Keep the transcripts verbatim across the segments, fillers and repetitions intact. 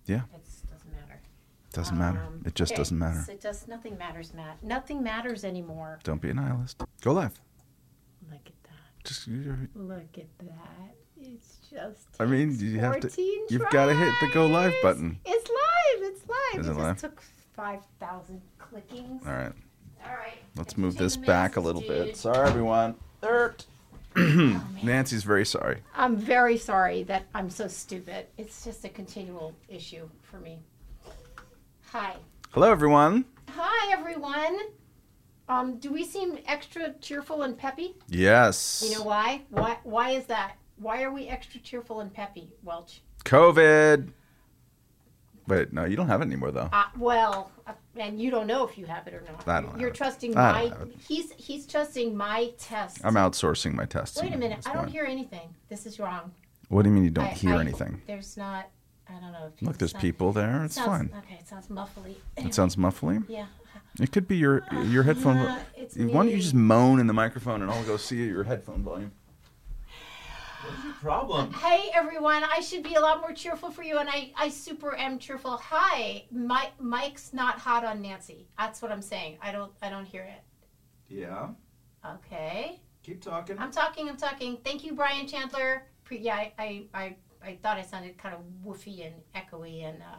Yeah. It doesn't matter. Doesn't matter. Um, It just okay, doesn't matter. so It does. Nothing matters, Matt. Nothing matters anymore. Don't be a nihilist. Go live. Look at that. Just. You're, Look at that. It's just. I mean, you have to. fourteen You've got to hit the go live tries. button. It's live. It's live. Is it it just live? took five thousand clickings. All right. All right. Let's move Entertain this the back a masses, little dude. bit. Sorry, everyone. Dirt. Oh, Nancy's very sorry. I'm very sorry that I'm so stupid. It's just a continual issue for me. Hi. Hello, everyone. Hi, everyone. Um, do we seem extra cheerful and peppy? Yes. You know why? Why? Why is that? Why are we extra cheerful and peppy, Welch? COVID. Wait, no, you don't have it anymore, though. Uh, well, uh, and you don't know if you have it or not. I don't You're have it. trusting I my. don't have it. He's he's trusting my test. I'm outsourcing my testing. Wait a minute. That's I don't fine. hear anything. This is wrong. What do you mean you don't I- hear I- anything? There's not. I don't know. If Look, there's sound- people there. It's sounds, fine. Okay, it sounds muffly. It sounds muffly. Yeah. It could be your your headphone. Uh, it's Why don't you me. just moan in the microphone and I'll go see your headphone volume? What's your problem? Hey everyone, I should be a lot more cheerful for you, and I, I super am cheerful. Hi, Mike. Mike's not hot on Nancy. That's what I'm saying. I don't I don't hear it. Yeah. Okay. Keep talking. I'm talking. I'm talking. Thank you, Brian Chandler. Pre- yeah, I, I I I thought I sounded kind of woofy and echoey, and uh,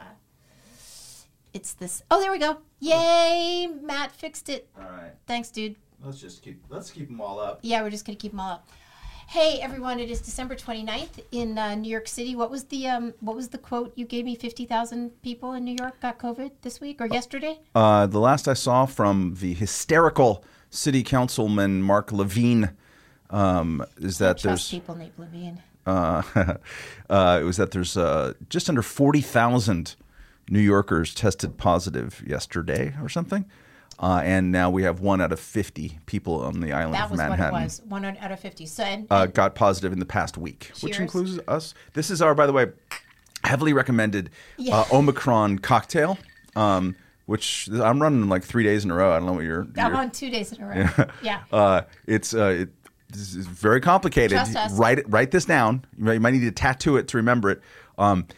it's this. Oh, there we go. Yay! Matt fixed it. All right. Thanks, dude. Let's just keep let's keep them all up. Yeah, we're just gonna keep them all up. Hey everyone, it is December twenty-ninth in uh, New York City. What was the um what was the quote you gave me? fifty thousand people in New York got COVID this week or yesterday? Uh, the last I saw from the hysterical city councilman Mark Levine um, is that Trust there's people named Levine. uh, uh, it was that there's uh, just under forty thousand New Yorkers tested positive yesterday or something. Uh, and now we have one out of fifty people on the island That of was Manhattan. what it was. One out of fifty. So and, Uh, got positive in the past week, which Cheers. includes us. This is our, by the way, heavily recommended Yeah. uh, Omicron cocktail, um, which I'm running like three days in a row. I don't know what you're. I'm you're on two days in a row. Yeah. uh, it's uh, it, this is very complicated. Trust us. Write it. Write this down. You might, you might need to tattoo it to remember it. Um,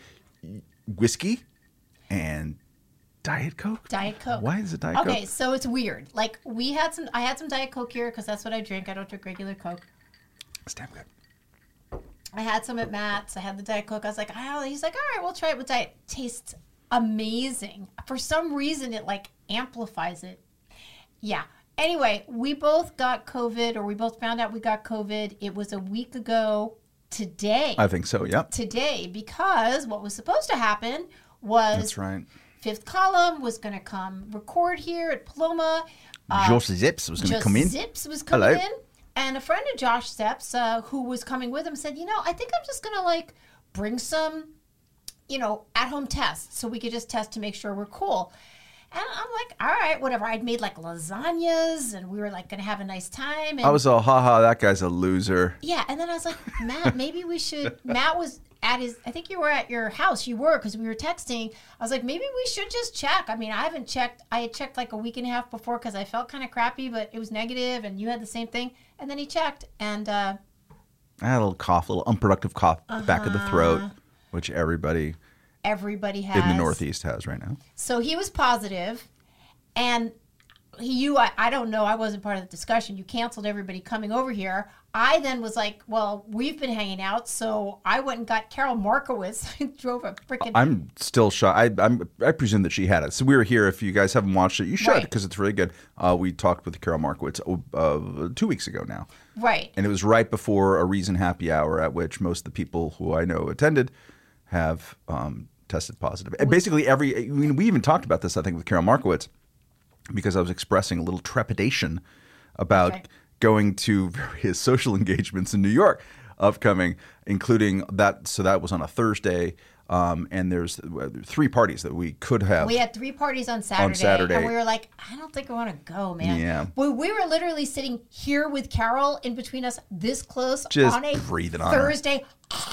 whiskey and Diet Coke. Diet Coke. Why is it Diet Okay, Coke? so it's weird. Like we had some, I had some Diet Coke here because that's what I drink. I don't drink regular Coke. It's damn good. I had some at Matt's. I had the Diet Coke. I was like, oh, he's like, all right, we'll try it with Diet. Tastes amazing. For some reason, it like amplifies it. Yeah. Anyway, we both got COVID, or we both found out we got COVID. It was a week ago today. I think so. Yep. Today, because what was supposed to happen was That's right. Fifth Column was going to come record here at Paloma. Uh, Josh Zips was going to Josh come in. Zips was coming Hello. in. And a friend of Josh Zips, uh, who was coming with him, said, you know, I think I'm just going to, like, bring some, you know, at-home tests so we could just test to make sure we're cool. And I'm like, all right, whatever. I'd made, like, lasagnas, and we were, like, going to have a nice time. And I was all, haha, that guy's a loser. yeah, and then I was like, Matt, maybe we should. Matt was at his. I think you were at your house. You were because we were texting. I was like, maybe we should just check. I mean, I haven't checked. I had checked like a week and a half before because I felt kind of crappy, but it was negative, and you had the same thing. And then he checked, and uh, I had a little cough, a little unproductive cough back of the throat, which everybody everybody has in the Northeast has right now. So he was positive, and he, you, I, I don't know. I wasn't part of the discussion. You canceled everybody coming over here. I then was like, well, we've been hanging out, so I went and got Carol Markowitz. I drove a freaking. I'm still shocked. I, I'm, I presume that she had it. So we were here. If you guys haven't watched it, you should Right. because it's really good. Uh, we talked with Carol Markowitz uh, two weeks ago now. Right. And it was right before a Reason happy hour at which most of the people who I know attended have um, tested positive. And basically every – I mean, we even talked about this, I think, with Carol Markowitz because I was expressing a little trepidation about Okay. going to various social engagements in New York upcoming, including that – so that was on a Thursday. Um, and there's three parties that we could have. We had three parties on Saturday, On Saturday. and we were like, I don't think I want to go, man. Yeah. We, we were literally sitting here with Carol in between us, this close, Just on a breathing on her. Thursday,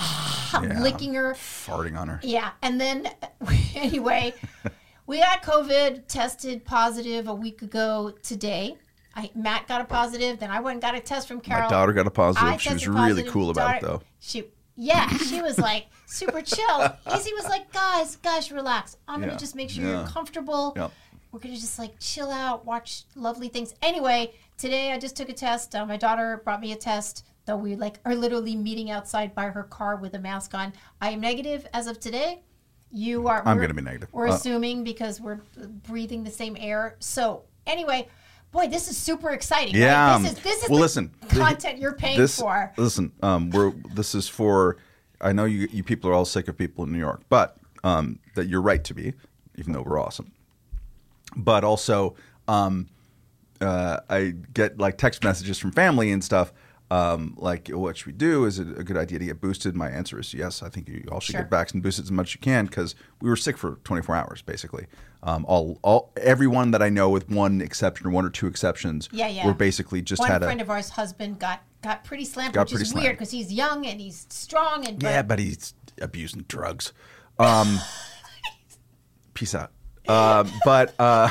Yeah. licking her. farting on her. Yeah, and then anyway, we got COVID, tested positive a week ago today. I, Matt got a positive, then I went and got a test from Carol. My daughter got a positive. I She was tested really positive. cool about it, Daughter- though. She Yeah, she was like super chill. Izzy was like, guys, guys, relax. I'm Yeah. gonna just make sure Yeah. you're comfortable. Yep. We're gonna just like chill out, watch lovely things. Anyway, today I just took a test. Uh, my daughter brought me a test. Though we like are literally meeting outside by her car with a mask on. I am negative as of today. You are. I'm we're- gonna be negative. We're Uh, assuming because we're breathing the same air. So anyway, boy, this is super exciting. Yeah. Right? This is this is well, the listen. content you're paying this, for. Listen, um, we're this is for. I know you you people are all sick of people in New York, but um, that you're right to be, even though we're awesome. But also, um, uh, I get like text messages from family and stuff. Um, like, what should we do? Is it a good idea to get boosted? My answer is yes. I think you all should Sure. get vaccinated and boosted as much as you can because we were sick for twenty-four hours, basically. Um, all, all, everyone that I know, with one exception or one or two exceptions, Yeah, yeah. were basically just One had friend a of ours' husband got got pretty slammed, Got which pretty is slammed. weird because he's young and he's strong and yeah, but he's abusing drugs. Um, peace out. Um, but uh,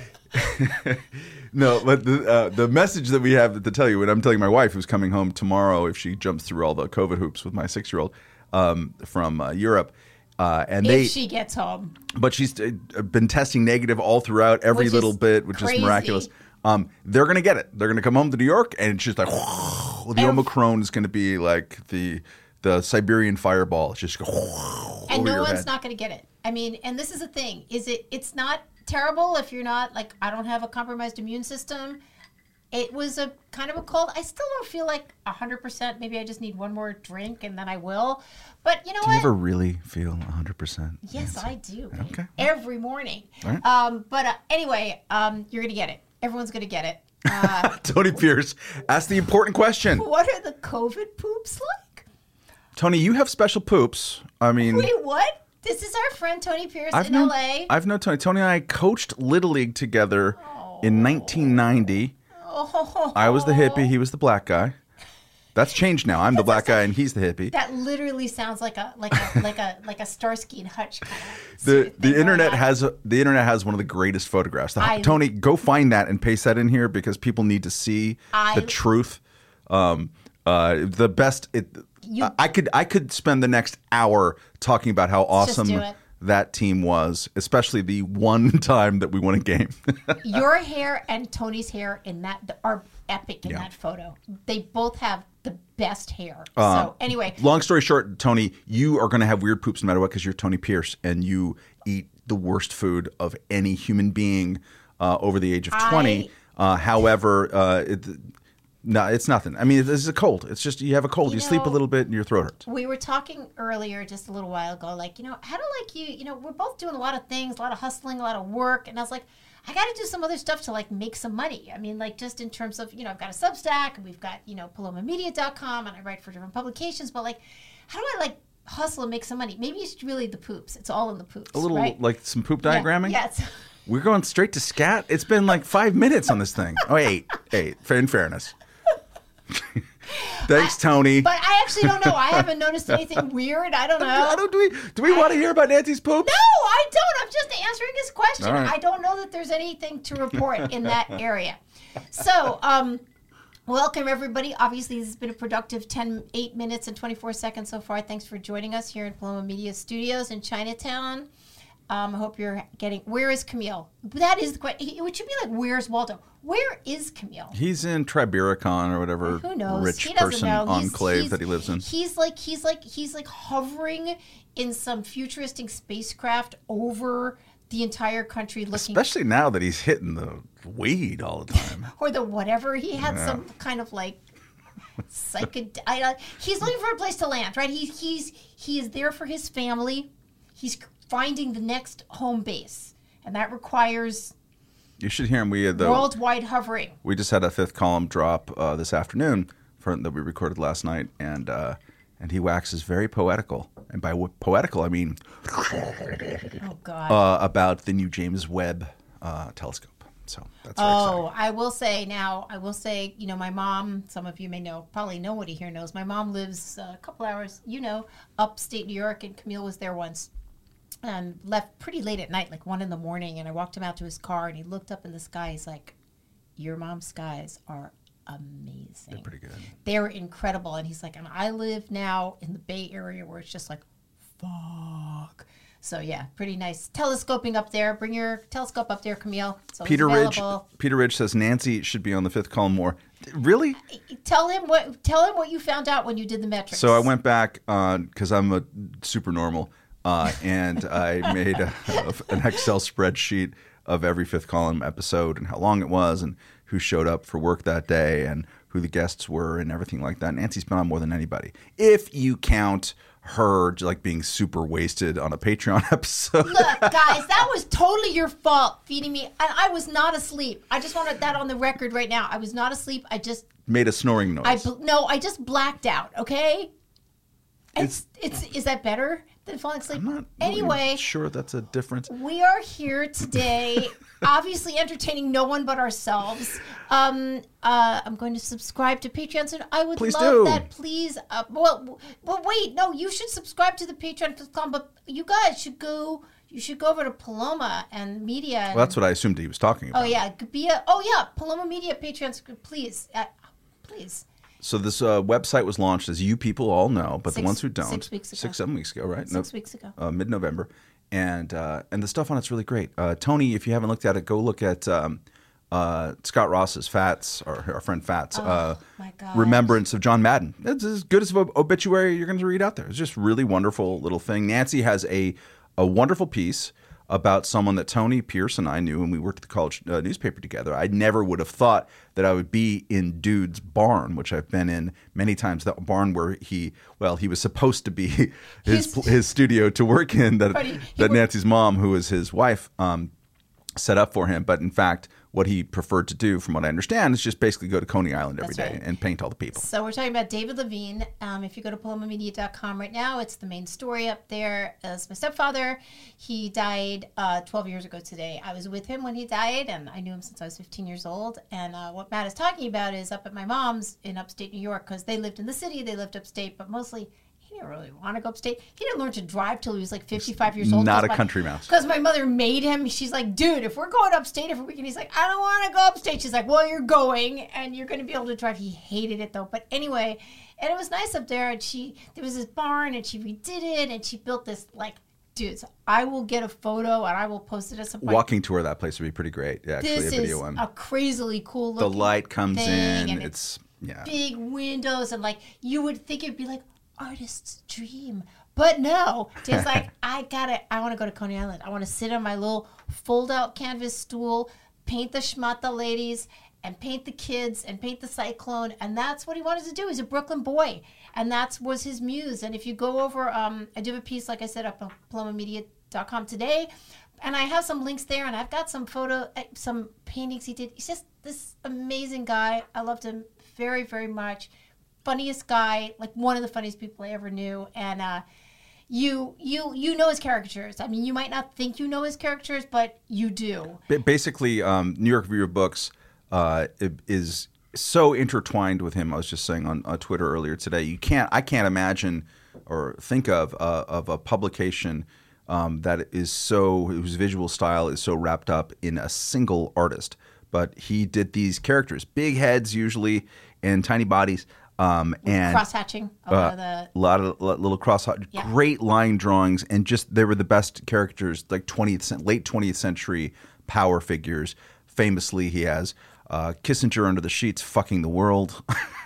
no, but the uh, the message that we have to tell you, and I'm telling my wife who's coming home tomorrow if she jumps through all the COVID hoops with my six year old um, from uh, Europe. Uh, and if they, she gets home. but she's uh, been testing negative all throughout, every Which is little bit, which crazy. is miraculous. Um, they're gonna get it. They're gonna come home to New York, and it's just like the Ev- Omicron is gonna be like the the Siberian fireball. It's just go And over no your one's head. not going to get it. I mean, and this is the thing: is it? It's not terrible if you're not like I don't have a compromised immune system. It was a kind of a cold. I still don't feel like a hundred percent. Maybe I just need one more drink and then I will. But you know Do what? you ever really feel one hundred percent? Yes, I do. Okay. Every morning. All right. Um, but uh, anyway, um, you're gonna get it. Everyone's gonna get it. Uh, Tony Pierce asked the important question. what are the COVID poops like? Tony, you have special poops. I mean, Wait, what? This is our friend Tony Pierce I've in known, L A. I've known Tony. Tony and I coached Little League together in nineteen ninety. Oh, I was the hippie. He was the black guy. That's changed now. I'm the black guy and he's the hippie. That literally sounds like a like a like a like a Starsky and Hutch kind of. The the internet has. has a, the internet has one of the greatest photographs. The- I- Tony, go find that and paste that in here because people need to see I- the truth. Um, uh, the best. It, You- I could I could spend the next hour talking about how just awesome do it. that team was, especially the one time that we won a game. Your hair and Tony's hair in that are epic in Yeah. that photo. They both have the best hair. Uh, so anyway, Long story short, Tony, you are going to have weird poops no matter what because you're Tony Pierce and you eat the worst food of any human being uh, over the age of twenty. Uh, however, uh, it, no, it's nothing. I mean, this is a cold. It's just you have a cold. You, You sleep a know- little bit and your throat hurts. we were talking earlier just a little while ago, like, you know, how do like you, you know, we're both doing a lot of things, a lot of hustling, a lot of work. And I was like, I got to do some other stuff to like make some money. I mean, like just in terms of, you know, I've got a Substack and we've got, you know, paloma media dot com and I write for different publications. But like, how do I like hustle and make some money? Maybe it's really the poops. It's all in the poops. A little right? like some poop Yeah, diagramming. Yes. We're going straight to scat. It's been like five minutes on this thing. Oh, eight, eight. In fairness. Thanks, Tony. But I actually don't know. I haven't noticed anything weird. I don't know. I don't, do we do we want to hear about Nancy's poops? No, I don't. I'm just answering his question. All right. I don't know that there's anything to report in that area. So, um, welcome everybody. Obviously, this has been a productive ten, eight minutes and twenty-four seconds so far. Thanks for joining us here in Paloma Media Studios in Chinatown. Um, I hope you're getting. Where is Camille? That is the question. It should be like, where's Waldo? Where is Camille? He's in Tribericon or whatever Who knows? rich He doesn't person know. He's- enclave he's- that he lives in. He's like he's like he's like hovering in some futuristic spacecraft over the entire country, looking Especially now that he's hitting the weed all the time. or the whatever. He had some kind of like psychedelic. I, he's looking for a place to land, right? He's he's he is there for his family. He's finding the next home base, and that requires You should hear him. We had the worldwide hovering. we just had a fifth column drop uh, this afternoon for, that we recorded last night, and uh, and he waxes very poetical, and by w- poetical I mean Oh God. uh, about the new James Webb uh, telescope. So that's very exciting. Oh, I will say now, I will say, you know, my mom, some of you may know, probably nobody here knows, my mom lives uh, a couple hours, you know, upstate New York, and Camille was there once and left pretty late at night, like one in the morning, and I walked him out to his car, and he looked up in the sky, he's like, your mom's skies are amazing. They're pretty good. They're incredible. And he's like, and I live now in the Bay Area where it's just like, fuck. So yeah, pretty nice. Telescoping up there. Bring your telescope up there, Camille. So Peter Ridge. available. Peter Ridge says Nancy should be on the fifth column more. Really? Tell him what. Tell him what you found out when you did the metrics. So I went back on because I'm a super normal, uh, and I made a, a, an Excel spreadsheet of every fifth column episode and how long it was and who showed up for work that day and who the guests were and everything like that. Nancy's been on more than anybody, if you count her like being super wasted on a Patreon episode. Look, guys, that was totally your fault feeding me. And I was not asleep. I just wanted that on the record right now. I was not asleep. I just made a snoring noise. I bl- no, I just blacked out. Okay. It's it's is that better than falling asleep? I'm not anyway, really sure that's a difference. We are here today, obviously entertaining no one but ourselves. Um, uh, I'm going to subscribe to Patreon soon. I would Please love do. that. Please. Uh, well, well, wait. No, you should subscribe to the Patreon dot com, but you guys should go. You should go over to Paloma and Media. And, Well, that's what I assumed he was talking about. oh yeah, be a, oh yeah, Paloma Media Patreon. Please, uh, please. So this uh, website was launched, as you people all know, but Six- the ones who don't, six weeks ago. six, seven weeks ago, right? Six weeks ago. uh, mid-November, and uh, and the stuff on it's really great. Uh, Tony, if you haven't looked at it, go look at um, uh, Scott Ross's Fats, or our friend Fats, uh, my God. Remembrance of John Madden. It's as good as an obituary you're going to read out there. It's just really wonderful little thing. Nancy has a a wonderful piece about someone that Tony Pierce and I knew when we worked at the college uh, newspaper together. I never would have thought that I would be in Dude's barn, which I've been in many times. That barn where he, well, he was supposed to be his He's- his studio to work in. That But he- he that would- Nancy's mom, who is his wife, um, set up for him. But in fact, what he preferred to do, from what I understand, is just basically go to Coney Island every That's day right. and paint all the people. So we're talking about David Levine. Um, if you go to paloma media dot com right now, it's the main story up there. It's my stepfather. He died uh, twelve years ago today. I was with him when he died, and I knew him since I was fifteen years old. And uh, what Matt is talking about is up at my mom's in upstate New York, because they lived in the city, they lived upstate, but mostly he didn't really want to go upstate. He didn't learn to drive till he was like fifty-five years old. Not 'cause a my- country mouse. Because my mother made him. She's like, dude, if we're going upstate every weekend, he's like, I don't want to go upstate. She's like, well, you're going, and you're going to be able to drive. He hated it, though. But anyway, and it was nice up there. And she, there was this barn, and she redid it, and she built this, like, dudes, I will get a photo, and I will post it at some point. Walking tour of that place would be pretty great. Yeah, actually, This a video is one. a crazily cool The looking light comes thing, in. and It's yeah. big windows, and like you would think it'd be like artist's dream, but no, just like I gotta I want to go to Coney Island. I want to sit on my little fold out canvas stool, paint the schmata ladies, and paint the kids, and paint the cyclone. And that's what he wanted to do. He's a Brooklyn boy, and that was his muse. And if you go over, um I do have a piece, like I said, up on paloma media dot com today, and I have some links there, and I've got some photo uh, some paintings he did. He's just this amazing guy. I loved him very, very much. Funniest guy, like one of the funniest people I ever knew. And uh, you you you know his caricatures. I mean, you might not think you know his caricatures, but you do. Ba- Basically, um, New York Review of Books uh, is so intertwined with him. I was just saying on, on Twitter earlier today. You can't, I can't imagine or think of uh, of a publication um, that is so whose visual style is so wrapped up in a single artist. But he did these characters, big heads usually, and tiny bodies. Um, and Cross hatching. A uh, lot of the a lot of lot- little cross, Yeah. great line drawings, and just they were the best characters, like twentieth, cent- late twentieth century power figures. Famously, he has uh, Kissinger under the sheets, fucking the world.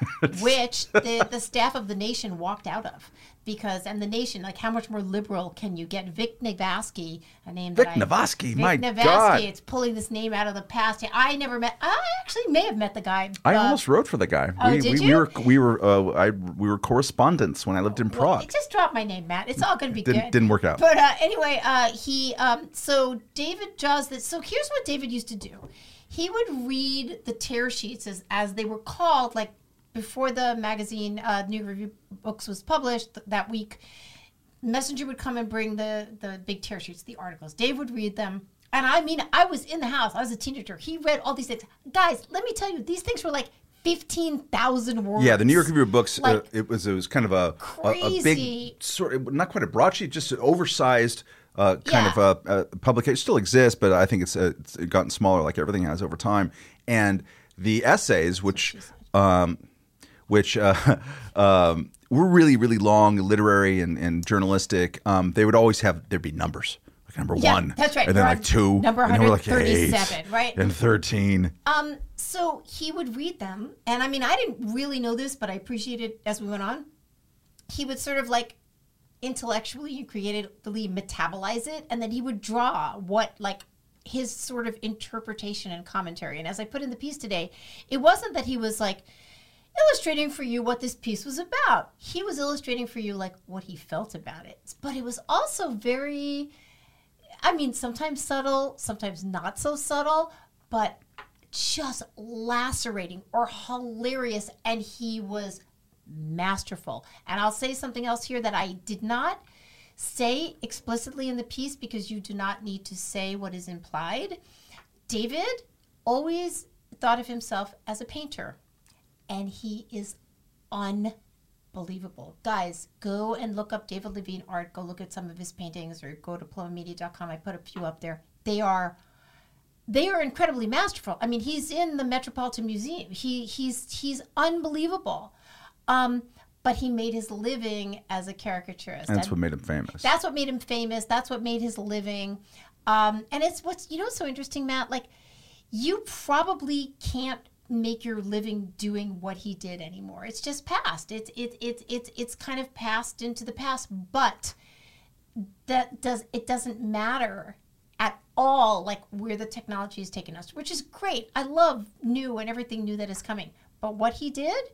which the, the staff of The Nation walked out of. Because, and The Nation, like, how much more liberal can you get? Vic Navasky, a name Vic that I... Navasky, Vic my Navasky, God. it's pulling this name out of the past. I never met, I actually may have met the guy. I uh, almost wrote for the guy. Oh, we, did we, you? we were we were uh, I we were correspondents when I lived in Well, Prague. just drop my name, Matt. It's all going to be Didn't- good. didn't work out. But uh, anyway, uh, he, um, so David draws this. So here's what David used to do. He would read the tear sheets as, as they were called, like before the magazine, uh, New Review Books was published th- that week. Messenger would come and bring the, the big tear sheets, the articles. Dave would read them. And I mean, I was in the house. I was a teenager. He read all these things. Guys, let me tell you, these things were like fifteen thousand words. Yeah, the New York Review of Books. Like, uh, it was it was kind of a a, a crazy. big sort of, not quite a broadsheet, just an oversized uh, kind Yeah. of a, a publication. It still exists, but I think it's, uh, it's gotten smaller, like everything has over time. And the essays, which um, which uh, um, were really, really long, literary and, and journalistic. Um, they would always have, there'd be numbers. Like number Yeah, one. that's right. And then We're like on two. number and then we're like one hundred thirty-seven, eight, right? And thirteen. Um, so he would read them, and I mean, I didn't really know this, but I appreciated as we went on. He would sort of like intellectually and creatively metabolize it, and then he would draw what like his sort of interpretation and commentary. And as I put in the piece today, it wasn't that he was like illustrating for you what this piece was about. He was illustrating for you like what he felt about it. But it was also very, I mean, sometimes subtle, sometimes not so subtle, but just lacerating or hilarious. And he was masterful. And I'll say something else here that I did not say explicitly in the piece because you do not need to say what is implied. David always thought of himself as a painter, and he is unbelievable. Guys, go and look up David Levine art. Go look at some of his paintings or go to pluma media dot com. I put a few up there. They are they are incredibly masterful. I mean, he's in the Metropolitan Museum. He he's he's unbelievable. Um, but he made his living as a caricaturist. That's and what made him famous. That's what made him famous. That's what made his living. Um, and it's what's, you know, what's so interesting, Matt? Like, you probably can't make your living doing what he did anymore. It's just past. It's it's it's it's it's kind of passed into the past. But that does it doesn't matter at all. Like where the technology has taken us, which is great. I love new and everything new that is coming. But what he did,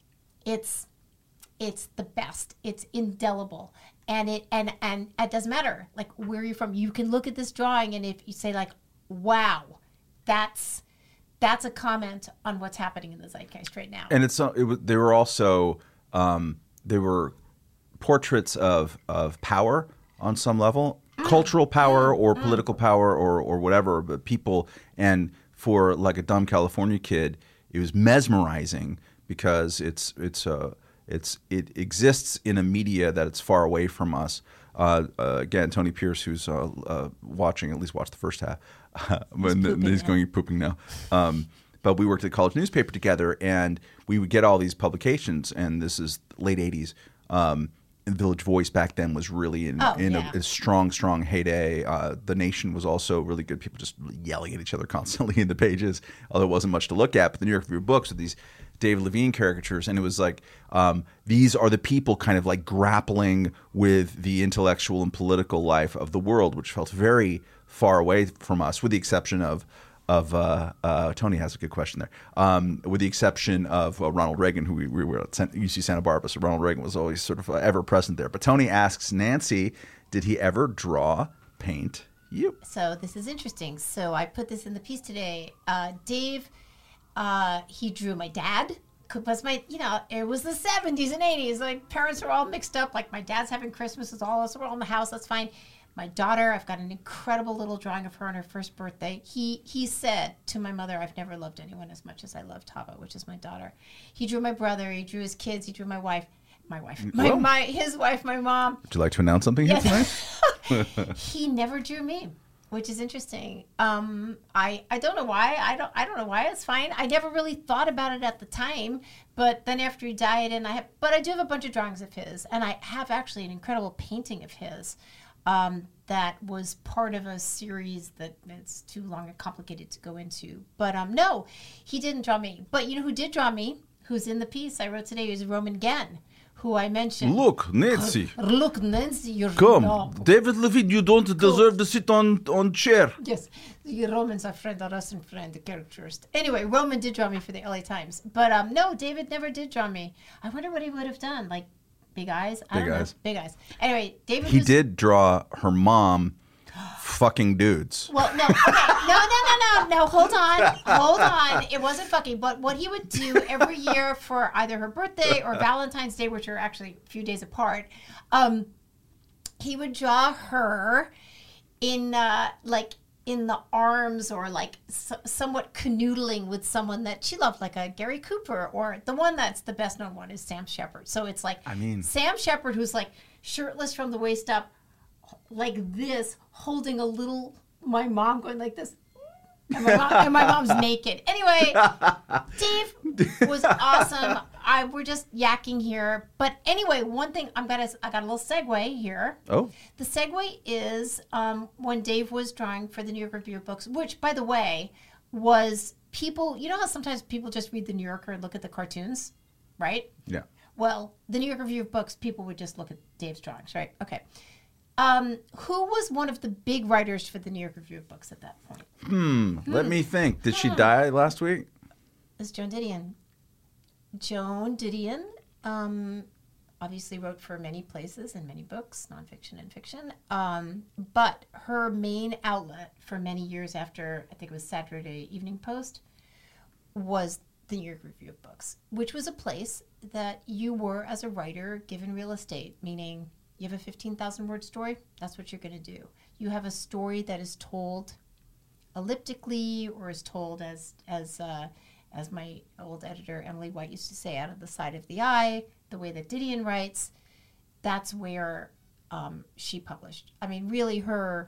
it's it's the best. It's indelible. And it and and it doesn't matter like where you're from. You can look at this drawing, and if you say like, wow, that's that's a comment on what's happening in the zeitgeist right now. And it's uh, it was, they were also um, they were portraits of of power on some level, mm. cultural power mm. or mm. political power or or whatever, but people. And for like a dumb California kid, it was mesmerizing because it's it's uh, it's it exists in a media that it's far away from us. Uh, uh, again, Tony Pierce, who's uh, uh, watching, at least watch the first half. He's, pooping, he's going pooping now. Um, but we worked at the college newspaper together, and we would get all these publications. And this is late eighties. Um, Village Voice back then was really in, oh, in yeah. a, a strong, strong heyday. Uh, the Nation was also really good. People just yelling at each other constantly in the pages, although it wasn't much to look at. But the New York Review of Books with these David Levine caricatures, and it was like um, these are the people kind of like grappling with the intellectual and political life of the world, which felt very far away from us, with the exception of of uh, uh, Tony has a good question there. Um, with the exception of uh, Ronald Reagan, who we, we were at U C Santa Barbara, so Ronald Reagan was always sort of uh, ever present there. But Tony asks Nancy, did he ever draw, paint you? So this is interesting. So I put this in the piece today. Uh, Dave, uh, he drew my dad. Was my, you know, it was the seventies and eighties. Like parents were all mixed up. Like my dad's having Christmas with all of us. We're all in the house. That's fine. My daughter, I've got an incredible little drawing of her on her first birthday. He he said to my mother, I've never loved anyone as much as I love Tava, which is my daughter. He drew my brother. He drew his kids. He drew my wife. My wife. My, Well, my his wife, my mom. Would you like to announce something here Yes. tonight? He never drew me, which is interesting. Um, I I don't know why. I don't I don't know why. It's fine. I never really thought about it at the time, but then after he died, and I have, but I do have a bunch of drawings of his, and I have actually an incredible painting of his. Um, that was part of a series that it's too long and complicated to go into. But um, no, he didn't draw me. But you know who did draw me, who's in the piece I wrote today, is Roman Genn, who I mentioned. Look, Nancy. Look, Nancy, you're Come, no. David Levine, you don't deserve to sit on, on chair. Yes, the Roman's a friend, a Russian friend, the caricaturist. Anyway, Roman did draw me for the L A Times. But um, no, David never did draw me. I wonder what he would have done. Like, big eyes? I Big don't eyes. know. Big eyes. Anyway, David He was... did draw her mom fucking dudes. Well, no, okay. No, no, no, no, no. Hold on. Hold on. It wasn't fucking. But what he would do every year for either her birthday or Valentine's Day, which are actually a few days apart, um, he would draw her in, uh, like, in the arms or like so, somewhat canoodling with someone that she loved, like a Gary Cooper, or the one that's the best known one is Sam Shepard. So it's like I mean, Sam Shepard, who's like shirtless from the waist up, like this, holding a little, my mom going like this. And my, mom, and my mom's naked. Anyway, Dave was awesome. I we're just yakking here, but anyway, one thing I'm gonna I got a little segue here. Oh, the segue is um, when Dave was drawing for the New York Review of Books, which, by the way, was people. You know how sometimes people just read the New Yorker and look at the cartoons, right? yeah. Well, the New York Review of Books, people would just look at Dave's drawings, right? Okay. Um, who was one of the big writers for the New York Review of Books at that point? Hmm. hmm. Let me think. Did she Hmm. die last week? It's Joan Didion. Joan Didion um, obviously wrote for many places and many books, nonfiction and fiction. Um, but her main outlet for many years after, I think it was Saturday Evening Post, was the New York Review of Books, which was a place that you were, as a writer, given real estate, meaning you have a fifteen thousand word story, that's what you're going to do. You have a story that is told elliptically or is told as, as, uh, as my old editor Emily White used to say, out of the side of the eye, the way that Didion writes. That's where um, she published. I mean, really, her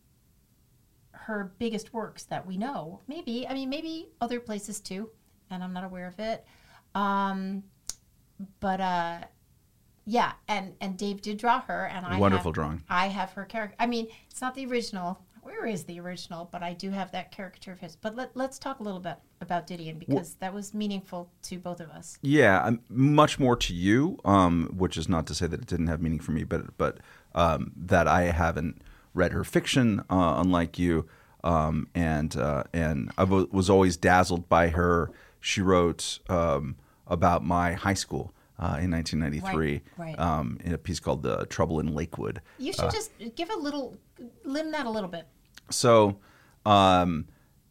her biggest works that we know. Maybe, I mean, maybe other places too, and I'm not aware of it. Um, but uh, yeah, and and Dave did draw her, and I Wonderful have, drawing. I have her character. I mean, it's not the original. Where is the original? But I do have that caricature of his. But let, let's talk a little bit about Didion, because well, that was meaningful to both of us. Yeah, um, much more to you, um, which is not to say that it didn't have meaning for me, but but um, that I haven't read her fiction, uh, unlike you, um, and uh, and I w- was always dazzled by her. She wrote um, about my high school uh, in nineteen ninety-three, right, right. Um, in a piece called "The Trouble in Lakewood." You should uh, just give a little, limb that a little bit. So, um,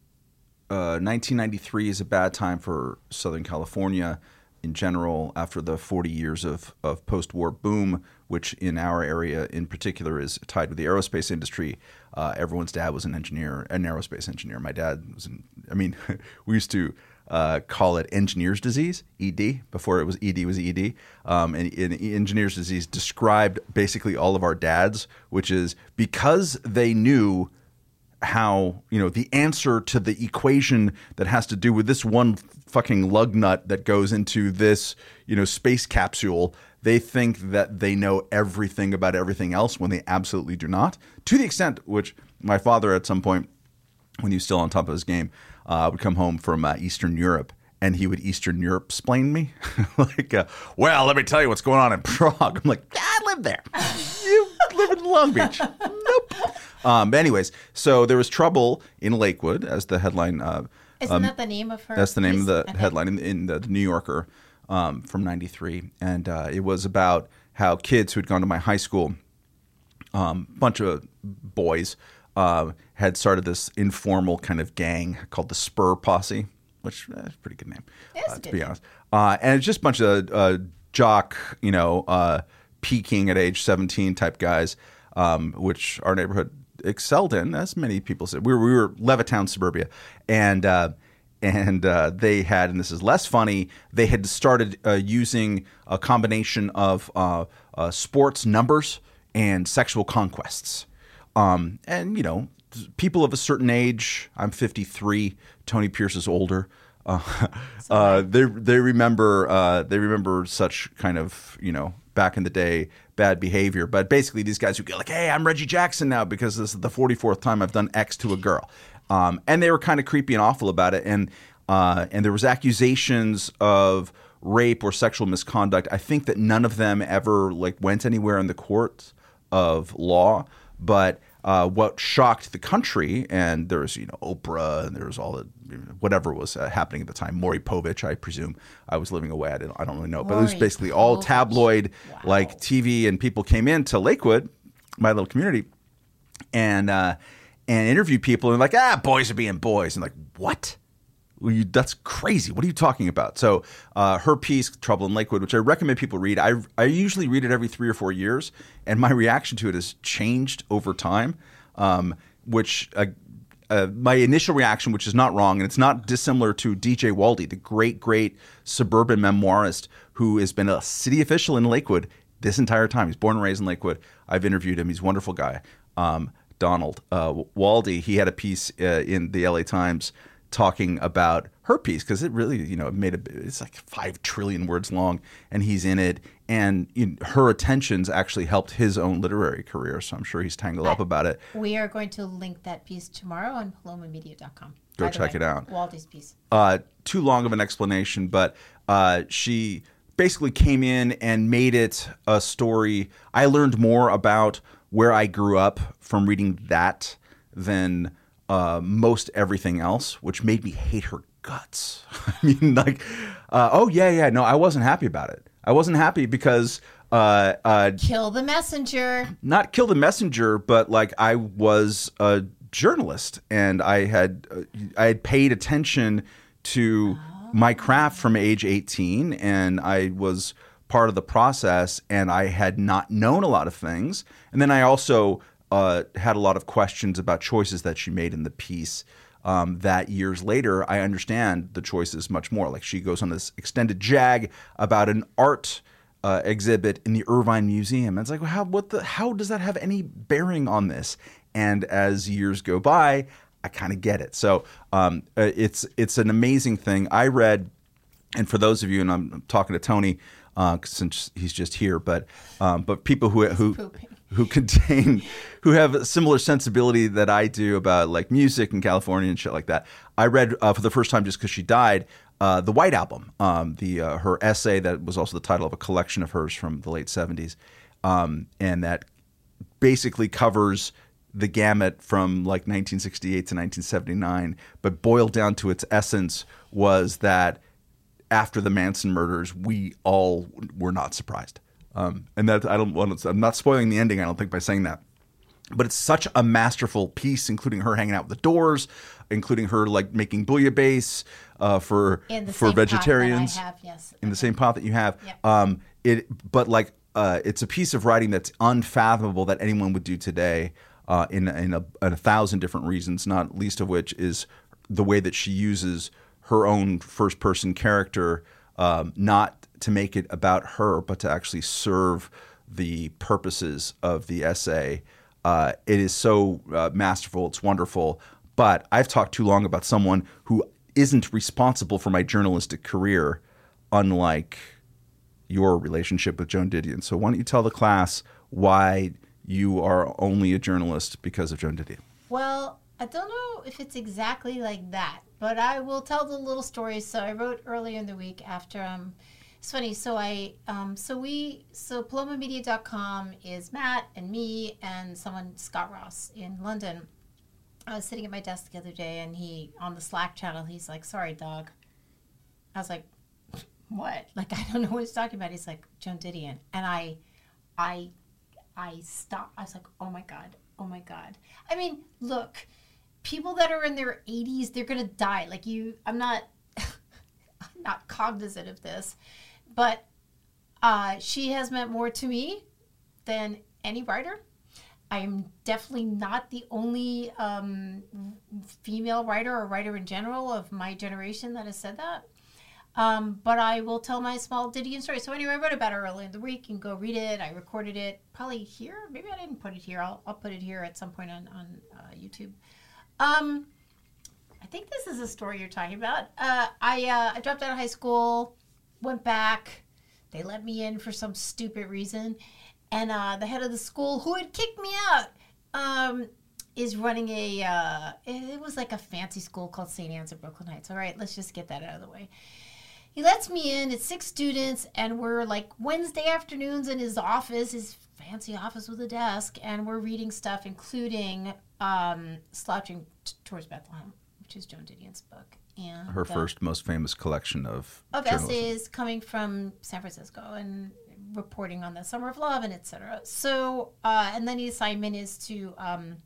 uh, nineteen ninety-three is a bad time for Southern California in general after the forty years of, of post-war boom, which in our area in particular is tied with the aerospace industry. Uh, everyone's dad was an engineer, an aerospace engineer. My dad was, an, I mean, we used to uh, call it engineer's disease, E D, before it was E D was E D. Um, and, and engineer's disease described basically all of our dads, which is because they knew how, you know, the answer to the equation that has to do with this one fucking lug nut that goes into this, you know, space capsule, they think that they know everything about everything else when they absolutely do not. To the extent which my father at some point, when he was still on top of his game, uh, would come home from uh, Eastern Europe, and he would Eastern Europe explain me. like, uh, well, let me tell you what's going on in Prague. I'm like, I live there. You live in Long Beach. Nope. Um, but anyways, so there was trouble in Lakewood, as the headline. Uh, Isn't um, that the name of her? That's the name piece? of the Okay. headline in, in the, the New Yorker um, from ninety-three. And uh, it was about how kids who had gone to my high school, a um, bunch of boys, uh, had started this informal kind of gang called the Spur Posse, which eh, is a pretty good name, uh, to be honest. Uh, and it's just a bunch of uh, jock, you know, uh, peaking at age seventeen type guys, um, which our neighborhood excelled in, as many people said. We were, we were Levittown, suburbia, and uh, and uh, they had, and this is less funny, they had started uh, using a combination of uh, uh, sports numbers and sexual conquests. Um, and, you know, people of a certain age, I'm fifty-three, Tony Pierce is older. Uh, uh, they they remember uh, they remember such kind of, you know, back in the day bad behavior. But basically these guys who get like, hey, I'm Reggie Jackson now because this is the forty-fourth time I've done X to a girl. Um, and they were kind of creepy and awful about it. And uh, and there was accusations of rape or sexual misconduct. I think that none of them ever like went anywhere in the courts of law. But uh, what shocked the country, and there was, you know, Oprah, and there was all the whatever was uh, happening at the time. Maury Povich, I presume. I was living away. I don't, I don't really know, but Maury it was basically all Povich. tabloid, Wow. like T V, and people came into Lakewood, my little community, and uh, and interviewed people, and like, ah, boys are being boys, and like, what? Well, you, that's crazy. What are you talking about? So uh, her piece, Trouble in Lakewood, which I recommend people read. I, I usually read it every three or four years, and my reaction to it has changed over time, um, which uh, uh, my initial reaction, which is not wrong, and it's not dissimilar to D J Waldy, the great, great suburban memoirist who has been a city official in Lakewood this entire time. He's born and raised in Lakewood. I've interviewed him. He's a wonderful guy. Um, McDonald, uh, Waldy, he had a piece uh, in the L A Times talking about her piece because it really, you know, it made a, it's like five trillion words long, and he's in it, and you know, her attentions actually helped his own literary career. So I'm sure he's tangled up about it. We are going to link that piece tomorrow on paloma media dot com. Go check way, it out. Waldy's piece. Uh, too long of an explanation, but uh, she basically came in and made it a story. I learned more about where I grew up from reading that than uh, most everything else, which made me hate her guts. I mean, like, uh, oh, yeah, yeah. No, I wasn't happy about it. I wasn't happy because... Uh, uh, kill the messenger. Not kill the messenger, but like I was a journalist and I had uh, I had paid attention to oh. my craft from age eighteen, and I was part of the process, and I had not known a lot of things. And then I also uh, had a lot of questions about choices that she made in the piece. Um, that years later, I understand the choices much more. Like she goes on this extended jag about an art uh, exhibit in the Irvine Museum. And it's like, well, how what the how does that have any bearing on this? And as years go by, I kind of get it. So um, it's it's an amazing thing. I read, and for those of you, and I'm talking to Tony uh, since he's just here, but um, but people who who. who contain, who have a similar sensibility that I do about like music in California and shit like that. I read uh, for the first time just because she died, uh, the White Album, um, the uh, her essay that was also the title of a collection of hers from the late seventies, um, and that basically covers the gamut from like nineteen sixty-eight to nineteen seventy-nine, but boiled down to its essence was that after the Manson murders, we all were not surprised. Um, and that I don't want to, I'm not spoiling the ending, I don't think, by saying that. But it's such a masterful piece, including her hanging out with the Doors, including her like making bouillabaisse uh, for for vegetarians. In the same pot that I have, yes. In the same pot that you have. Yep. Um, it, but like uh, it's a piece of writing that's unfathomable that anyone would do today uh, in in a, in a thousand different reasons. Not least of which is the way that she uses her own first person character, um, not to make it about her, but to actually serve the purposes of the essay. Uh, it is so uh, masterful. It's wonderful. But I've talked too long about someone who isn't responsible for my journalistic career, unlike your relationship with Joan Didion. So why don't you tell the class why you are only a journalist because of Joan Didion? Well, I don't know if it's exactly like that, but I will tell the little story. So I wrote earlier in the week after um. It's funny. So I, um, so we, so paloma media dot com is Matt and me and someone, Scott Ross in London. I was sitting at my desk the other day, and he, on the Slack channel, he's like, "Sorry, dog." I was like, "What?" Like, I don't know what he's talking about. He's like, "Joan Didion," and I, I, I stopped. I was like, "Oh my god, oh my god." I mean, look, people that are in their eighties, they're gonna die. Like you, I'm not, I'm not cognizant of this. But uh, she has meant more to me than any writer. I'm definitely not the only um, female writer or writer in general of my generation that has said that. Um, but I will tell my small Didion story. So anyway, I wrote about her early in the week. You can go read it. I recorded it probably here. Maybe I didn't put it here. I'll, I'll put it here at some point on, on uh, YouTube. Um, I think this is a story you're talking about. Uh, I, uh, I dropped out of high school. Went back. They let me in for some stupid reason. And uh, the head of the school, who had kicked me out, um, is running a, uh, it was like a fancy school called Saint Anne's in Brooklyn Heights. All right, let's just get that out of the way. He lets me in. It's six students, and we're like Wednesday afternoons in his office, his fancy office with a desk, and we're reading stuff, including um, Slouching T- Towards Bethlehem, which is Joan Didion's book. And, her first uh, most famous collection of of essays coming from San Francisco and reporting on the Summer of Love and et cetera. So, uh, and then the assignment is to um,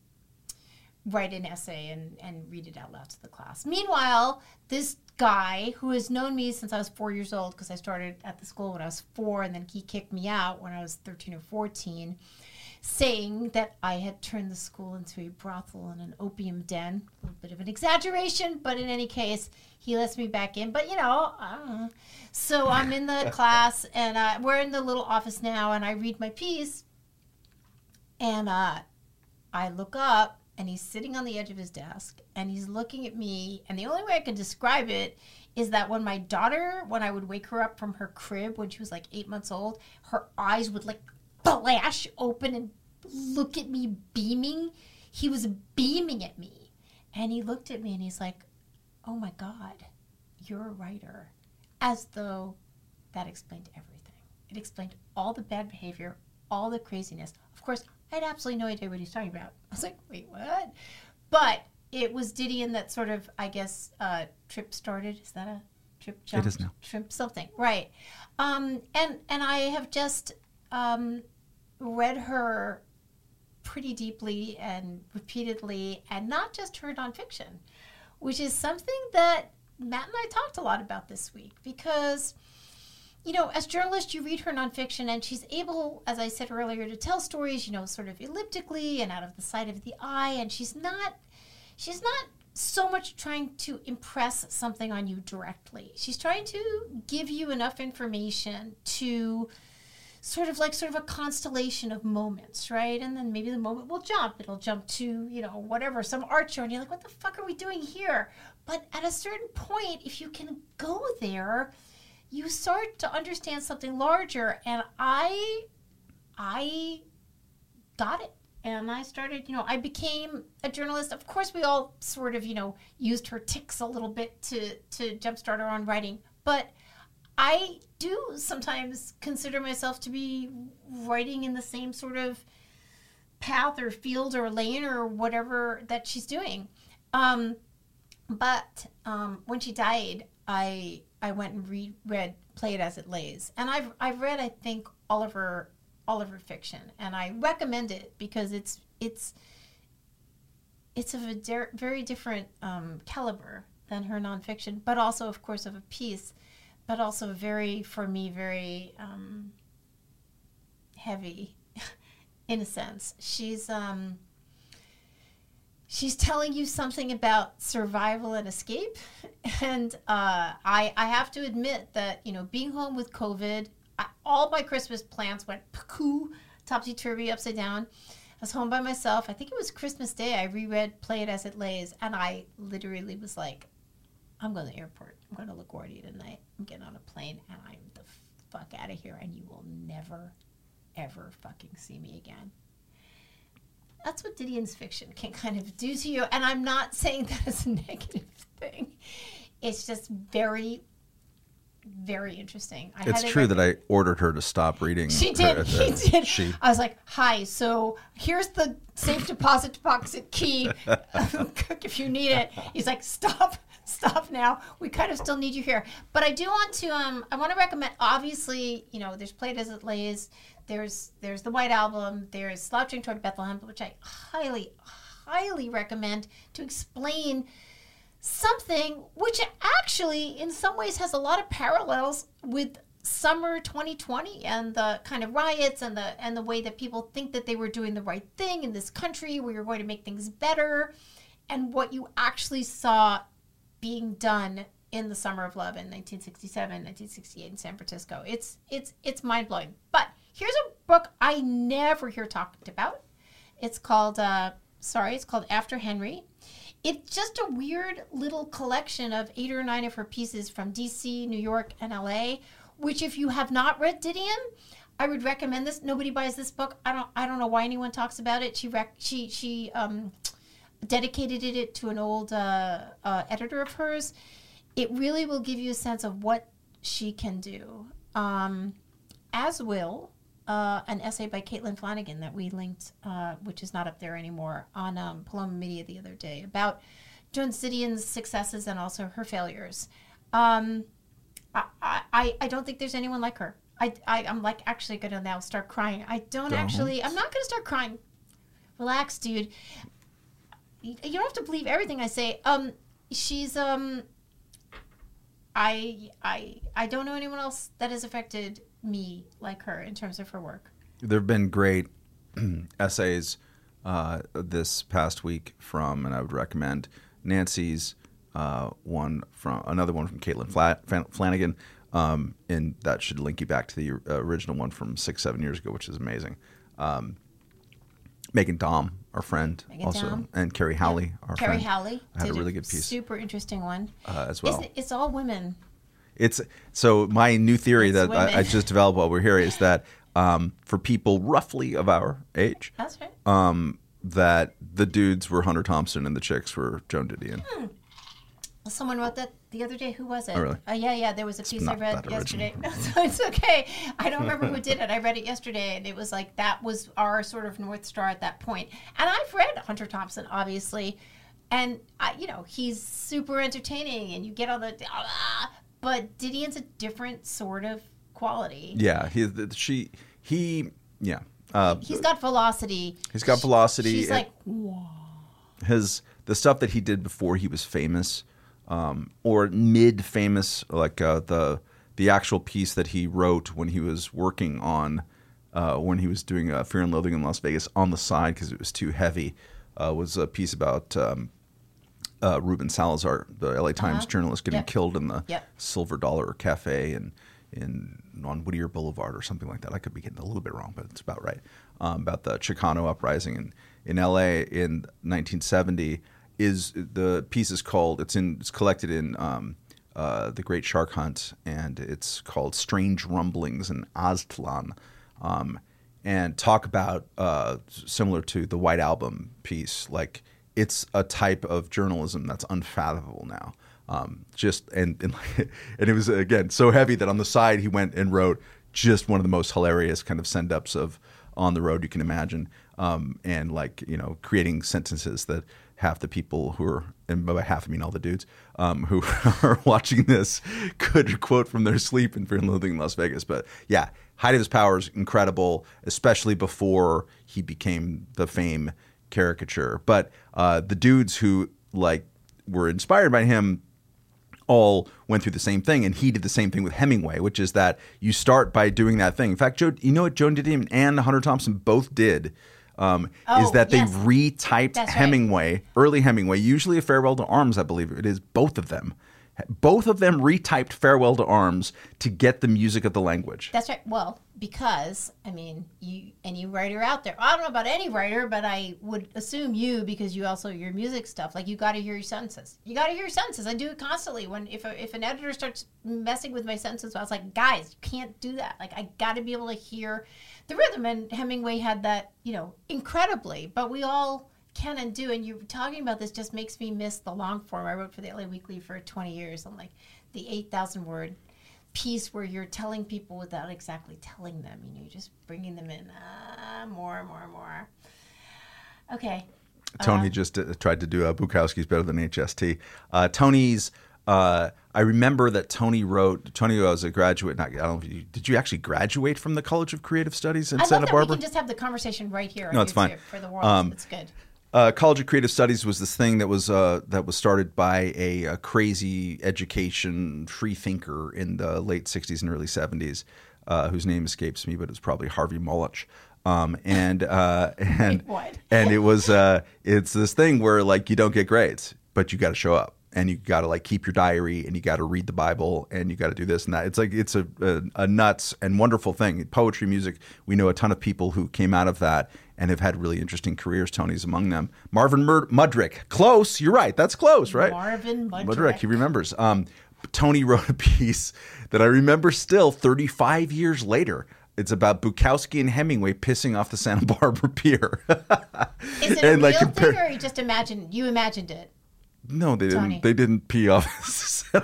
write an essay and, and read it out loud to the class. Meanwhile, this guy who has known me since I was four years old, because I started at the school when I was four, and then he kicked me out when I was thirteen or fourteen, saying that I had turned the school into a brothel and an opium den. A little bit of an exaggeration, but in any case, he lets me back in. But, you know, I don't know. So I'm in the class, and uh, we're in the little office now, and I read my piece. And uh, I look up, and he's sitting on the edge of his desk, and he's looking at me. And the only way I can describe it is that when my daughter, when I would wake her up from her crib when she was like eight months old, her eyes would like flash open and look at me beaming. He was beaming at me. And he looked at me and he's like, oh my God, you're a writer. As though that explained everything. It explained all the bad behavior, all the craziness. Of course, I had absolutely no idea what he's talking about. I was like, wait, what? But it was Didion that sort of, I guess, uh, trip started. Is that a trip jump? It is now. Trip something, right. Um, and, and I have just um, read her pretty deeply and repeatedly, and not just her nonfiction, which is something that Matt and I talked a lot about this week because, you know, as journalists, you read her nonfiction and she's able, as I said earlier, to tell stories, you know, sort of elliptically and out of the side of the eye. And she's not, she's not so much trying to impress something on you directly. She's trying to give you enough information to sort of like sort of a constellation of moments, right? And then maybe the moment will jump. It'll jump to, you know, whatever, some art show. And you're like, what the fuck are we doing here? But at a certain point, if you can go there, you start to understand something larger. And I, I got it. And I started, you know, I became a journalist. Of course, we all sort of, you know, used her tics a little bit to, to jumpstart our own writing. But I do sometimes consider myself to be writing in the same sort of path or field or lane or whatever that she's doing. Um, but um, when she died, I I went and re- read Play It As It Lays. And I've I've read, I think, all of her all of her fiction. And I recommend it because it's it's it's of a de- very different um, caliber than her nonfiction, but also, of course, of a piece, but also very, for me, very um, heavy in a sense. She's um, she's telling you something about survival and escape. And uh, I, I have to admit that, you know, being home with COVID, I, all my Christmas plans went poo, topsy-turvy, upside down. I was home by myself. I think it was Christmas Day. I reread Play It As It Lays, and I literally was like, I'm going to the airport. I'm going to LaGuardia tonight. I'm getting on a plane, and I'm the fuck out of here, and you will never, ever fucking see me again. That's what Didion's fiction can kind of do to you, and I'm not saying that as a negative thing. It's just very, very interesting. I it's had true read- that I ordered her to stop reading. She did. Her, He uh, did. She. I was like, hi, so here's the safe deposit deposit key if you need it. He's like, stop, stop now. We kind of still need you here. But I do want to, um, I want to recommend, obviously, you know, there's Play It As It Lays. There's, there's the White Album. There's Slouching Toward Bethlehem, which I highly, highly recommend to explain something which actually in some ways has a lot of parallels with summer twenty twenty and the kind of riots and the and the way that people think that they were doing the right thing in this country where you're going to make things better, and what you actually saw being done in the Summer of Love in nineteen sixty-seven, nineteen sixty-eight in San Francisco. It's it's it's mind-blowing. But here's a book I never hear talked about. It's called uh sorry, it's called After Henry. It's just a weird little collection of eight or nine of her pieces from D C, New York, and L A, which if you have not read Didion, I would recommend this. Nobody buys this book. I don't I don't know why anyone talks about it. She rec- she she um, dedicated it to an old uh, uh, editor of hers. It really will give you a sense of what she can do, um, as will Uh, an essay by Caitlin Flanagan that we linked, uh, which is not up there anymore, on um, Paloma Media the other day, about Joan Didion's successes and also her failures. Um, I, I, I don't think there's anyone like her. I, I, I'm like actually going to now start crying. I don't, don't. actually, I'm not going to start crying. Relax, dude. You, you don't have to believe everything I say. Um, she's, um, I, I, I don't know anyone else that has affected me like her in terms of her work. There have been great essays uh, this past week from, and I would recommend Nancy's uh, one from another one from Caitlin Flat, Flanagan, um, and that should link you back to the original one from six, seven years ago, which is amazing. Um, Megan Daum our friend, Megan also, Town. and Carrie Howley, our Carrie friend. Howley had did a really good piece Super interesting one uh, as well. Isn't it, it's all women. It's so my new theory It's that women. I, I just developed while we're here is that um, for people roughly of our age, That's right. um, that the dudes were Hunter Thompson and the chicks were Joan Didion. Hmm. Someone wrote that the other day. Who was it? Oh, really? Uh, yeah, yeah. There was a piece I not read that yesterday. original. So it's okay. I don't remember who did it. I read it yesterday, and it was like that was our sort of North Star at that point. And I've read Hunter Thompson, obviously, and I, you know he's super entertaining, and you get all the. Ah, but Didion's a different sort of quality. Yeah, he, she, he, yeah. Uh, He's got velocity. He's got velocity. She's It- like, whoa. his the stuff that he did before he was famous, um, or mid famous, like uh, the the actual piece that he wrote when he was working on uh, when he was doing uh, Fear and Loathing in Las Vegas on the side because it was too heavy, uh, was a piece about um, uh, Ruben Salazar, the L A Times Uh-huh. journalist, getting Yep. killed in the Yep. Silver Dollar Cafe in in on Whittier Boulevard or something like that. I could be getting a little bit wrong, but it's about right. Um, about the Chicano uprising in, in L A in nineteen seventy. Is the piece is called? It's in. It's collected in um, uh, The Great Shark Hunt, and it's called "Strange Rumblings in Aztlan," um, and talk about uh, similar to the White Album piece. Like it's a type of journalism that's unfathomable now. Um, just and and, and it was again so heavy that on the side he went and wrote just one of the most hilarious kind of send ups of On the Road you can imagine, um, and like you know creating sentences that half the people who are, and by half I mean all the dudes um, who are watching this could quote from their sleep in Fear and Loathing in Las Vegas. But yeah, height of his powers incredible, especially before he became the fame caricature. But uh, the dudes who like were inspired by him all went through the same thing, and he did the same thing with Hemingway, which is that you start by doing that thing. In fact, Joe, you know what Joan Didion and Hunter Thompson both did um, Oh, is that they yes. retyped That's right. Hemingway, early Hemingway, usually a Farewell to Arms, I believe it is, both of them. Both of them retyped Farewell to Arms to get the music of the language. That's right. Well, because I mean, you any writer out there. I don't know about any writer, but I would assume you because you also your music stuff. Like you got to hear your sentences. You got to hear your sentences. I do it constantly. When if a, if an editor starts messing with my sentences, I was like, guys, you can't do that. Like I got to be able to hear the rhythm. And Hemingway had that, you know, incredibly. But we all can and do. And you talking about this just makes me miss the long form. I wrote for the L A Weekly for twenty years. I'm like the eight thousand word piece where you're telling people without exactly telling them. You know, you're just bringing them in uh, more, more, more. Okay. Tony Uh, just uh, tried to do uh, Bukowski's better than H S T. Uh, Tony's. Uh, I remember that Tony wrote. Tony was a graduate. Not, I don't know if you did. You actually graduate from the College of Creative Studies in I love Santa that Barbara? we can just have the conversation right here. on No, it's fine. YouTube for the world. Um, it's good. Uh, College of Creative Studies was this thing that was uh, that was started by a, a crazy education free thinker in the late sixties and early seventies, uh, whose name escapes me, but it was probably Harvey Mullich. Um, and uh, and What? and it was uh, it's this thing where like you don't get grades, but you got to show up. And you got to like keep your diary, and you got to read the Bible, and you got to do this and that. It's like it's a, a a nuts and wonderful thing. Poetry, music. We know a ton of people who came out of that and have had really interesting careers. Tony's among them. Marvin Mur- Mudrick, close. You're right. That's close, right? Marvin Mudrick. Mudrick. He remembers. Um, Tony wrote a piece that I remember still thirty-five years later. It's about Bukowski and Hemingway pissing off the Santa Barbara Pier. Is it a And, real like, compare- thing, or you just imagined? You imagined it. No, they didn't. Tony. They didn't pee off. Okay,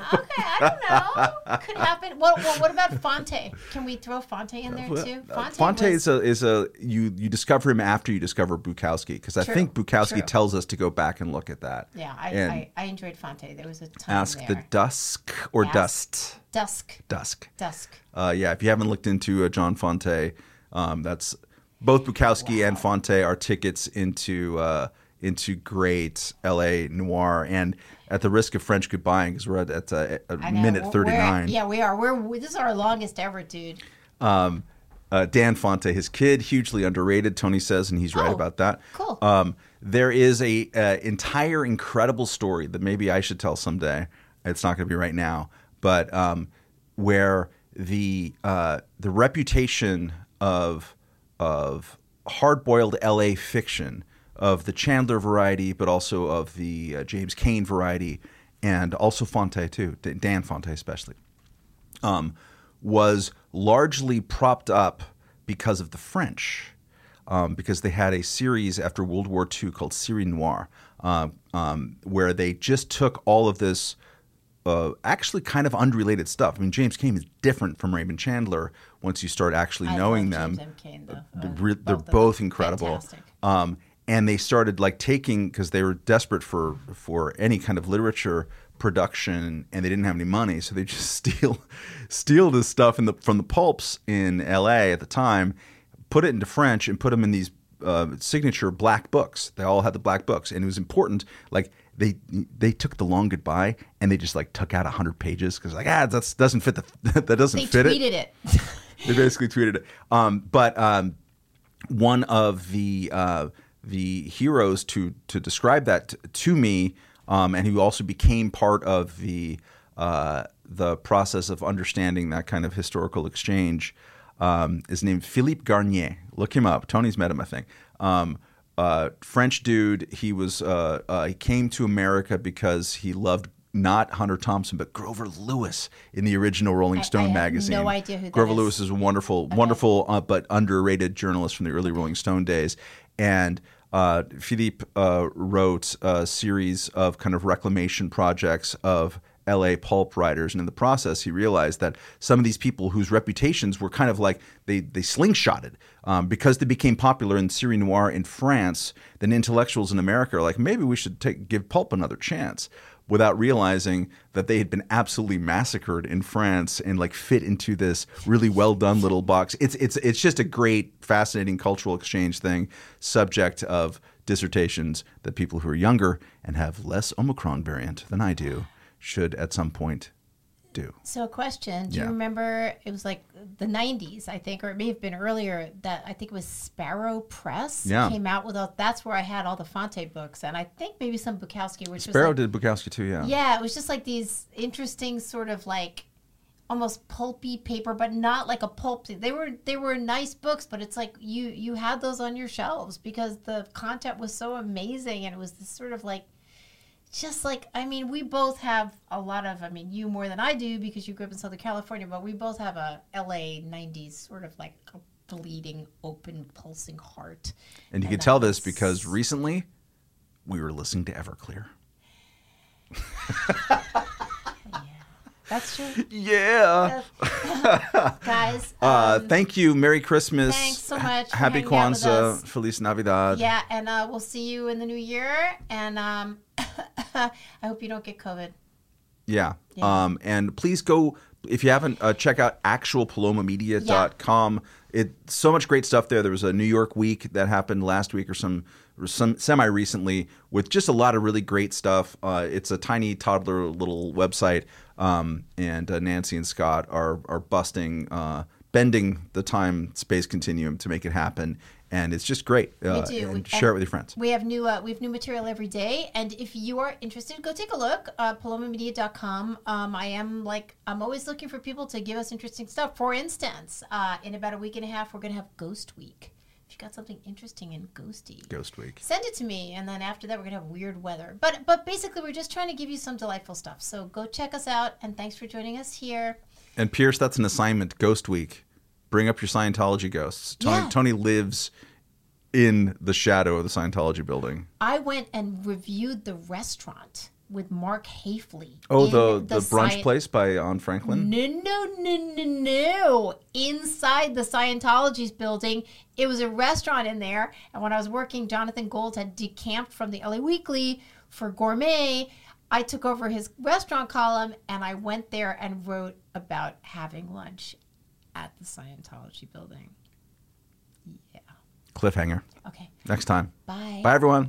I don't know. Could happen. Well, well, what about Fonte? Can we throw Fonte in there too? Fonte, Fonte was- is a is a you you discover him after you discover Bukowski, because I True, think Bukowski true. tells us to go back and look at that. Yeah, I, and I, I enjoyed Fonte. There was a ton ask there. the dusk or Ask- dust Dusk. dusk. Dusk. Uh, yeah, if you haven't looked into uh, John Fonte, um, that's both Bukowski and Fonte are tickets into uh, into great L A noir. And at the risk of French goodbye, because we're at, at uh, a I know. minute We're- thirty-nine. Yeah, we are. We're we- this is our longest ever, dude. Um, uh, Dan Fonte, his kid, hugely underrated, Tony says, and he's right Oh, about that. cool. Um, there is a uh, entire incredible story that maybe I should tell someday. It's not going to be right now, but um, where the uh, the reputation of of hard-boiled L A fiction of the Chandler variety, but also of the uh, James Cain variety, and also Fonte too, Dan Fonte especially, um, was largely propped up because of the French, um, because they had a series after World War Two called Série Noire, uh, um, where they just took all of this uh, actually kind of unrelated stuff. I mean, James Cain is different from Raymond Chandler once you start actually I knowing love them. James M. Cain, though. They're, Uh, re- they're both of both them. incredible. Fantastic. Um, and they started like taking, because they were desperate for for any kind of literature production, and they didn't have any money, so they just steal steal this stuff in the from the pulps in L A at the time, put it into French, and put them in these uh, signature black books. They all had the black books, and it was important. Like they they took The Long Goodbye, and they just like took out a hundred pages because like ah that doesn't fit the that doesn't They fit it. tweeted it. They basically tweeted it. Um, but um, one of the uh, the heroes to to describe that t- to me, um, and who also became part of the uh, the process of understanding that kind of historical exchange, um, is named Philippe Garnier. Look him up. Tony's met him, I think. Um, uh, French dude. He was uh, uh, he came to America because he loved not Hunter Thompson, but Grover Lewis in the original Rolling I- Stone I have magazine. no idea who that Grover is. Lewis is a wonderful, wonderful, uh, but underrated journalist from the early Rolling Stone days. And uh, Philippe uh, wrote a series of kind of reclamation projects of L A pulp writers, and in the process, he realized that some of these people whose reputations were kind of like they they slingshotted um, because they became popular in Série Noire in France. Then intellectuals in America are like, maybe we should take give pulp another chance, without realizing that they had been absolutely massacred in France and like fit into this really well done little box. It's it's it's just a great, fascinating cultural exchange thing, subject of dissertations that people who are younger and have less Omicron variant than I do should at some point do. So, a question: do Yeah. you remember? It was like the nineties, I think, or it may have been earlier. That I think it was Sparrow Press Yeah. came out with. A, that's where I had all the Fonte books, and I think maybe some Bukowski, which Sparrow was like, did Bukowski too, yeah. yeah, it was just like these interesting sort of like almost pulpy paper, but not like a pulp thing. They were they were nice books, but it's like you you had those on your shelves because the content was so amazing, and it was this sort of like. Just like, I mean, we both have a lot of, I mean, you more than I do because you grew up in Southern California, but we both have a L A nineties sort of like a bleeding, open, pulsing heart. And you And can tell that this was- because recently we were listening to Everclear. That's true. Yeah. Guys. Uh, um, thank you. Merry Christmas. thanks so much for Happy hanging out with Kwanzaa. us. Feliz Navidad. yeah, and uh, we'll see you in the new year. And um, I hope you don't get COVID. Yeah. Yeah. Um, and please go, if you haven't, uh, check out actual paloma media dot com. It so much great stuff there. There was a New York week that happened last week or some, or some semi recently with just a lot of really great stuff. Uh, it's a tiny toddler little website, um, and uh, Nancy and Scott are are busting, uh, bending the time space continuum to make it happen. And it's just great. Uh, do. And We- share it and with your friends. We have new uh, we have new material every day, and if you are interested, go take a look. Uh, paloma media dot com. Um, I am like I'm always looking for people to give us interesting stuff. For instance, uh, in about a week and a half, we're gonna have Ghost Week. If you got something interesting and ghosty, Ghost Week. send it to me, and then after that, we're gonna have weird weather. But but basically, we're just trying to give you some delightful stuff. So go check us out, and thanks for joining us here. And Pierce, that's an assignment. Ghost Week. Bring up your Scientology ghosts. Tony, Yeah. Tony lives in the shadow of the Scientology building. I went and reviewed the restaurant with Mark Hafley. Oh, in the, the, brunch Sci- place by On Franklin? No, no, no, no, no. Inside the Scientology's building, it was a restaurant in there. And when I was working, Jonathan Gold had decamped from the L A Weekly for Gourmet. I took over his restaurant column, and I went there and wrote about having lunch at the Scientology building. Yeah. Cliffhanger. Okay. Next time. Bye. Bye, everyone.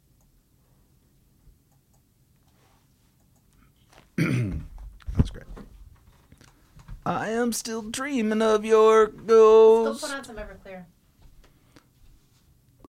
That was great. I am still dreaming of your Go ghost. put on some Everclear.